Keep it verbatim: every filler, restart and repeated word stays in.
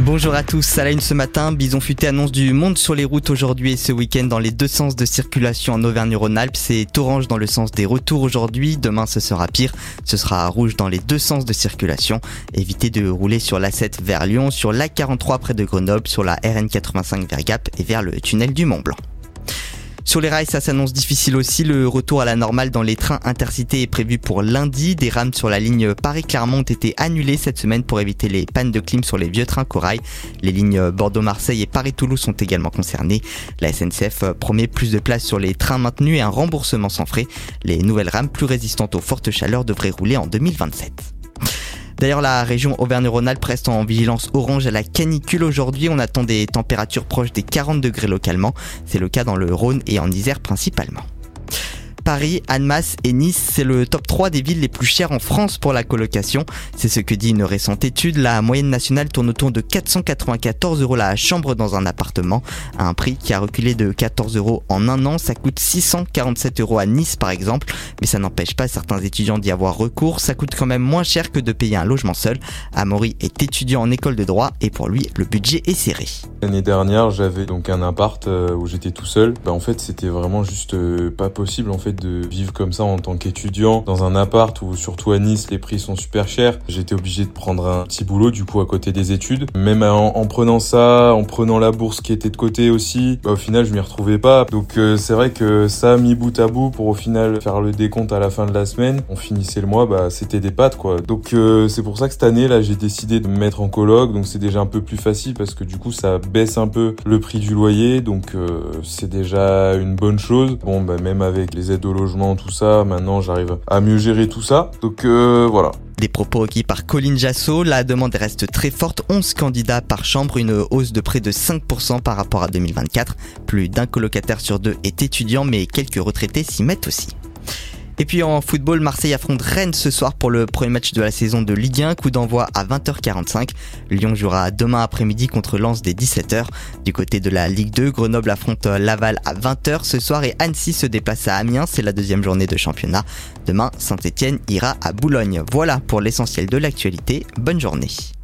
Bonjour à tous, à la une ce matin, Bison Futé annonce du monde sur les routes aujourd'hui et ce week-end dans les deux sens de circulation en Auvergne-Rhône-Alpes. C'est orange dans le sens des retours aujourd'hui, demain ce sera pire, ce sera rouge dans les deux sens de circulation. Évitez de rouler sur l'A sept vers Lyon, sur l'A quarante-trois près de Grenoble, sur la R N quatre-vingt-cinq vers Gap et vers le tunnel du Mont-Blanc. Sur les rails, ça s'annonce difficile aussi. Le retour à la normale dans les trains intercités est prévu pour lundi. Des rames sur la ligne Paris-Clermont ont été annulées cette semaine pour éviter les pannes de clim sur les vieux trains Corail. Les lignes Bordeaux-Marseille et Paris-Toulouse sont également concernées. La S N C F promet plus de place sur les trains maintenus et un remboursement sans frais. Les nouvelles rames plus résistantes aux fortes chaleurs devraient rouler en deux mille vingt-sept. D'ailleurs, la région Auvergne-Rhône-Alpes reste en vigilance orange à la canicule aujourd'hui. On attend des températures proches des quarante degrés localement. C'est le cas dans le Rhône et en Isère principalement. Paris, Annemasse et Nice, c'est le top trois des villes les plus chères en France pour la colocation. C'est ce que dit une récente étude. La moyenne nationale tourne autour de quatre cent quatre-vingt-quatorze euros la chambre dans un appartement. Un prix qui a reculé de quatorze euros en un an. Ça coûte six cent quarante-sept euros à Nice par exemple. Mais ça n'empêche pas certains étudiants d'y avoir recours. Ça coûte quand même moins cher que de payer un logement seul. Amaury est étudiant en école de droit et pour lui, le budget est serré. L'année dernière, j'avais donc un appart où j'étais tout seul. Bah, en fait, c'était vraiment juste pas possible en fait de vivre comme ça en tant qu'étudiant dans un appart où surtout à Nice les prix sont super chers. J'étais obligé de prendre un petit boulot du coup à côté des études. Même en, en prenant ça, en prenant la bourse qui était de côté aussi, bah, au final je m'y retrouvais pas. Donc euh, c'est vrai que ça mis bout à bout pour au final faire le décompte à la fin de la semaine, on finissait le mois, bah c'était des pâtes quoi. Donc euh, c'est pour ça que cette année là j'ai décidé de me mettre en coloc, donc c'est déjà un peu plus facile parce que du coup ça baisse un peu le prix du loyer, donc euh, c'est déjà une bonne chose. Bon bah même avec les aides au logement, tout ça, maintenant j'arrive à mieux gérer tout ça, donc euh, voilà. Des propos requis par Colline Jasso, la demande reste très forte, onze candidats par chambre, une hausse de près de cinq pour cent par rapport à deux mille vingt-quatre. Plus d'un colocataire sur deux est étudiant, mais quelques retraités s'y mettent aussi. Et puis en football, Marseille affronte Rennes ce soir pour le premier match de la saison de Ligue un, coup d'envoi à vingt heures quarante-cinq. Lyon jouera demain après-midi contre Lens dès dix-sept heures. Du côté de la Ligue deux, Grenoble affronte Laval à vingt heures ce soir et Annecy se déplace à Amiens, c'est la deuxième journée de championnat. Demain, Saint-Etienne ira à Boulogne. Voilà pour l'essentiel de l'actualité, bonne journée.